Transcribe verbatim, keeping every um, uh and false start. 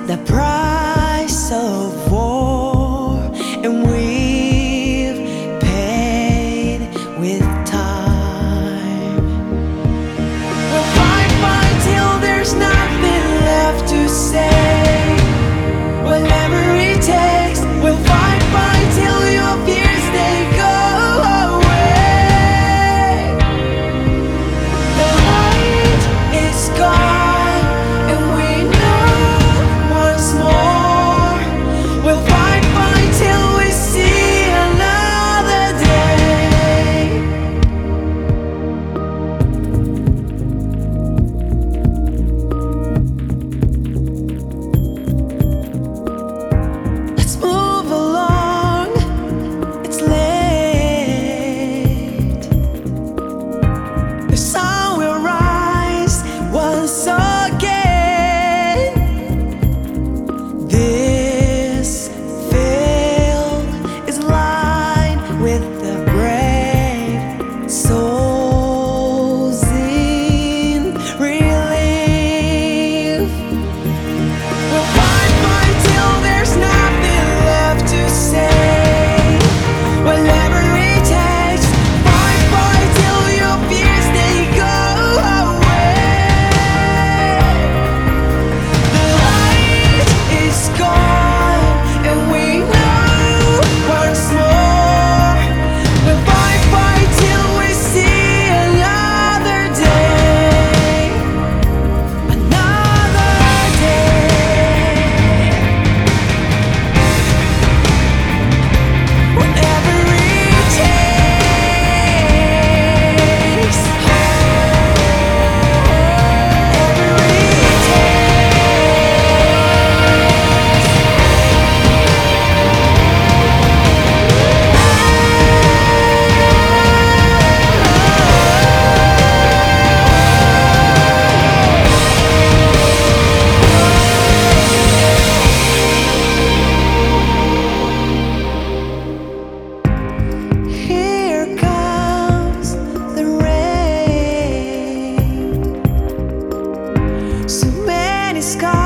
the price of war, and we've paid with time. We'll fight, fight till there's nothing left to say. Whatever it takes, we'll fight, fight till your fears they go away. The light is gone, and we know once more. We'll fight, fight till we see another day. Let's move along, it's late. The sun will rise once again. This field is lined with the brave souls in relief. We'll fight, fight till there's nothing left to say. Whatever it takes, fight, fight till your fears they go away. The light is gone, and we know once more. We'll fight, fight till we see another day. Another day. Whatever it takes, whatever it Here comes the rain. So many skies.